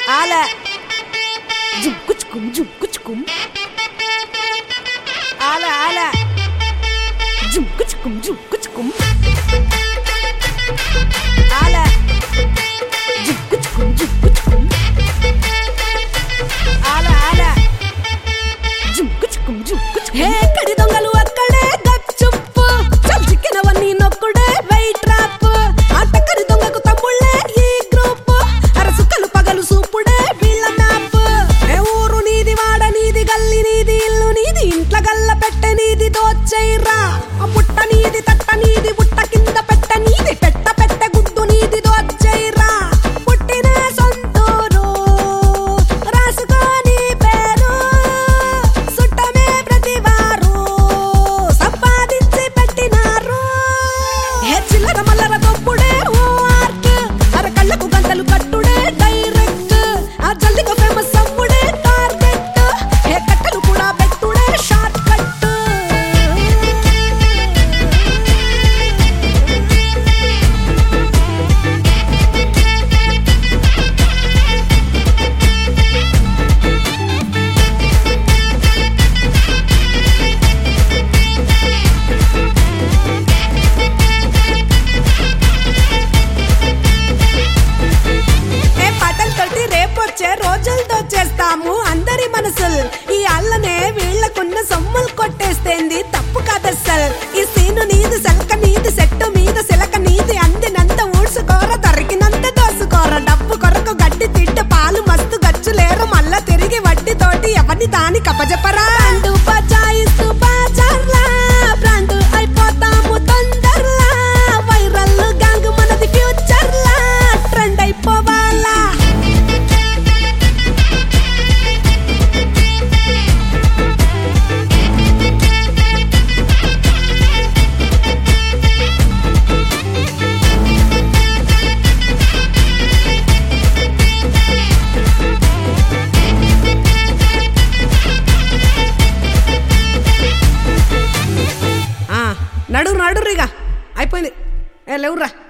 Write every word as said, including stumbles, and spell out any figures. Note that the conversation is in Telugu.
ala jumkuchkum jumkuchkum ala ala jumkuchkum jumkuchkum ala jumkuchkum jumkuchkum ala ala jumkuchkum jumkuchkum he kadi dongalu akkade gachuppu chalchikkenavani nokkude wait trap aata kadi dongaku tammulle ee group arasukalu pagalu supude villa map he ఊరు నీది వాడ నీది గల్లి నీది ఇల్లు నీది ఇంట్ల గల్ల పెట్టె నీది దోచేయిరా ఆ పుట్ట నీది తట్ట నీది పుట్ట కింద పెట్ట నీది పెట్ట పెట్ట గుడ్డు నీది దోచేయిరా పుట్టిన సొంతూరు రాసుకోని పేరు సుట్టమే ప్రతివారు సంపాదించి పెట్టినారు హే చిల్లర మల్లర దొప్పుడే ఓ ఆర్ట్ అర కళ్ళకు గంటలు కట్టుడే డైరెక్ట్ ఆ జల్దిగా ఫేమస్ అమ్ముడే టార్గెట్ హే కట్టలు కూడా పెట్టుడే షార్ట్ కట్ ఏ పాటలు తోటి రేపొచ్చే రోజులతో చేస్తాము అందరి మనసులు ఈ అల్లనే వీళ్ళకున్న సొమ్ములు కొట్టేస్తేంది తప్పు కాదస్సల్ ఈ సీను నీది సెలక నీది సెట్టు మీద సెలక నీది అందినంత ఊడ్చుకోర దొరికినంత దోసుకోర డబ్బు కొరకు గడ్డి తిట్టు పాలు మస్తు గచ్చులేరు మళ్ళా తిరిగి వడ్డీ తోటి ఎవరిని దాని కపజపరా బ్రాండు బజాయిస్తూ బాజార్లా బ్రాండు అయిపోతాము తొందరలా వైరల్ గ్యాంగ్ మనది ఫ్యూచర్లా ట్రెండ్ అయిపోవాలా నడు నడురిగా అయిపోయింది ఏ లేవురా.